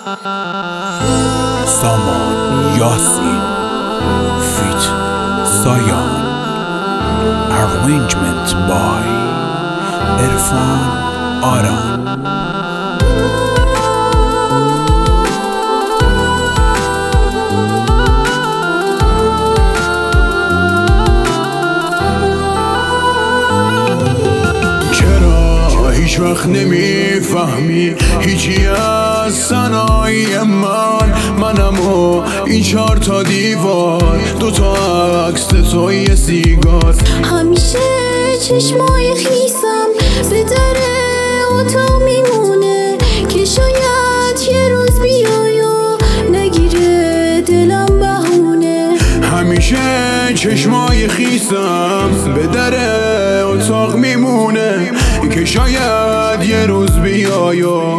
سامان یاسین فیت سایان Arrangement by عرفان آران. هیچ وقت نمیفهمی هیچی از صنایع منم و این 4 تا دیوار 2 تا عکس توی سیگار. همیشه چشمای خیسم به در اتاق میمونه که شاید یه روز بیای و نگیره دلم بهونه. همیشه چشمای خیسم به در اتاق میمونه که شاید یه روز بیای و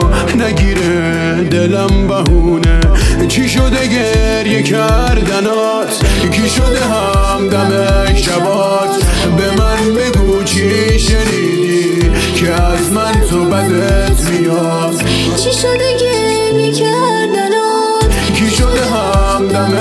نگیره دلم بهونه. چی شده گریه کردنات؟ کی شده همدم شبات؟ به من بگو چی شنیدی که از من تو بدت میاد؟ چی شده گریه کردنات؟ کی شده همدم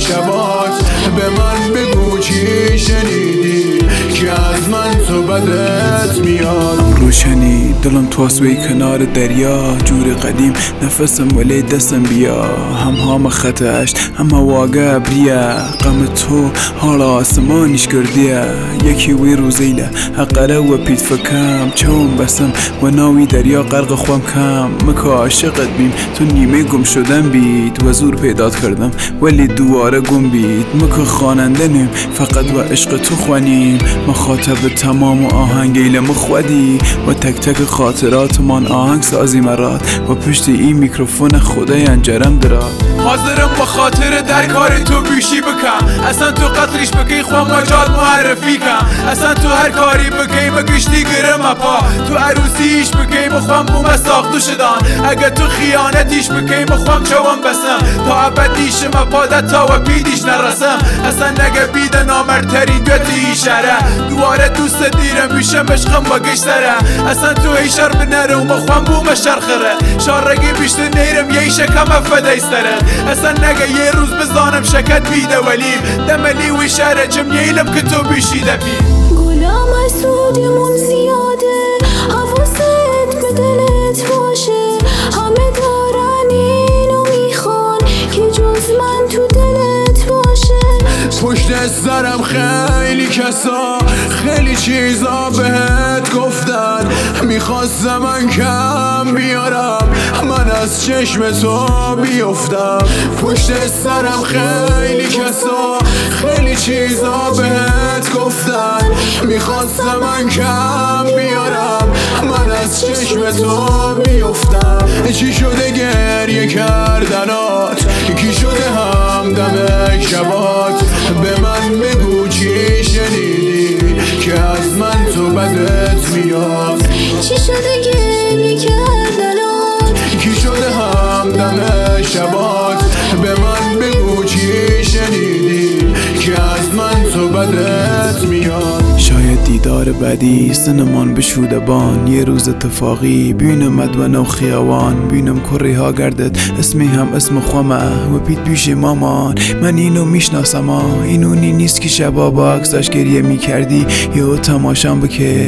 شبات؟ به من بگو چی شنیدی که از من تو بدت میاد؟ روشنی دلم تواسوی کنار دریا، جور قدیم نفسم ولی دستم بیا. هم خطش هم واقع بریا، غم تو حالا آسمانش کردیه. یکی وی روزیله حقره و پیت فکم چون بسم و ناوی دریا غرق خوام کم. مکا عاشقت بیم تو نیمه گم شدم بید و زور پیدات کردم ولی دواره گم بید. مکا خواننده نیم فقط و عشق تو خوانیم، مخاطب تمام و آهنگیل مخودی و تک تک خاطرات من آهنگ سازی مرات و پشت این میکروفون خدای انجرم درات. حاضرم با خاطر در کار تو بیشی بکن، اصلا تو قتلش بکی خواه مجال معرفی کن. اصلا تو هر کاری بکی مگشتی گرم پا، تو عروسیش بکی مخوام بوم ساختو شدن. اگه تو خیانتیش بکی مخوام چوام بسم تا ابدیش مپادت تا و بیدیش نرسم. اصلا نگه بیده نامرتری دوتی شره دواره دوست دیرم بیشم عشقم با گشتره. اصلا تو ای شر بنره و مخوام بوم شرخره شارگی بیشتر نیرم یه شکم افدایستره. اصلا نگه یه روز بزانم شکت بیده ولیم دملی وی شهره چم نیلم که تو بیشیده بی. گلام حسودمون زیاده حواست به دلت باشه، همه دارن اینو میخوان که جز من تو دلت باشه. پشت سرم خیلی کسا خیلی چیزا بهت گفتن، میخواستم من کم بیارم من از چشم تو بیفتم. پشت سرم خیلی کسا خیلی چیزا بهت گفتن، میخواستم من کم بیارم من از چشم تو بیفتم. چی شده گریه کردنات؟ کی شده همدم شبات؟ به من بگو چی شنیدی که از من تو بدت میاد؟ چی شده گریه کردنات؟ کی شده همدم شبات؟ به من بگو چی شنیدی که از من تو بدت میاد؟ شاید دیدار بعدی سنمان بشوده بان، یه روز اتفاقی بینم و نو خیابان. بینم کری ها گردد اسمی هم اسم خوامه و پیت پیش مامان. من اینو میشناسم اینو نیست که شبا با عکساش گریه میکردی یا تماشام بکی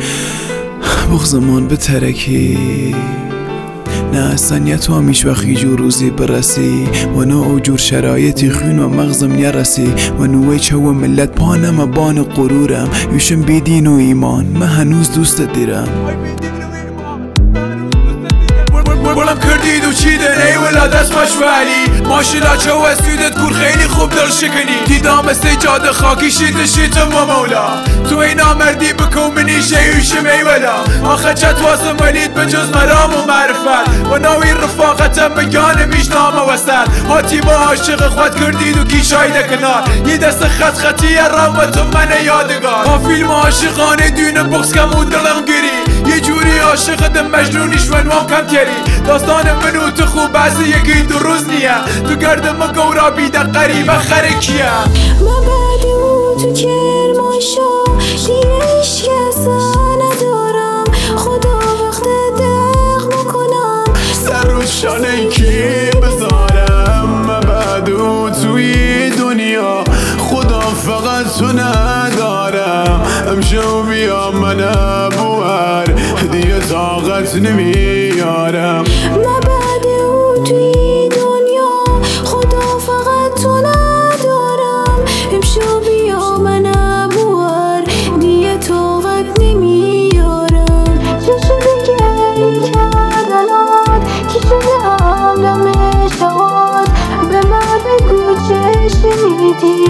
بغزمان بترکی. نه اصلا تو همیش وقتی جور روزی برسی و نه او جور شرایطی خون و مغزم نرسی و نوی چه و ملت پانم و بان قرورم یوشم بیدین و ایمان من هنوز دوست دیرم. بولم کردید و چیدن ای ولا دست مشوالی ماشیلا چه و اسیدت کور خیلی خوب دل شکنی. دیدام استیجاد خاکی شیتم و مولا تو این آمردی بکن منی شیوشم ای ولا آخه چت واسم ولید بجز مرام و معرفت و ناوی رفاقتم بگانه میشنام و وسط. حاتی با عاشق خود کردید و گیشایده کنار یه دست خطی رام و تو من یادگار. با فیلم عاشقانه دونه بکس کم و دلم گیری یه جوری عاشق دم مجنونیش و نوام کم کری. داستان منو تو خوب بعضی یکی 2 روز نیه تو گردم گورا بیده قریبه خرکیه. من بعدی او تو کرماشا دیگه هیچ کسا ندارم، خدا وقت دق میکنم سر روز شانه کی نبور دیگه طاقت نمیارم. من بعد او توی دنیا خدا فقط تو ندارم. امشو بیا من نبور دیگه طاقت نمیارم. چه شده که این کردنات کی شده همدم شبات به من بگو چه شنیدی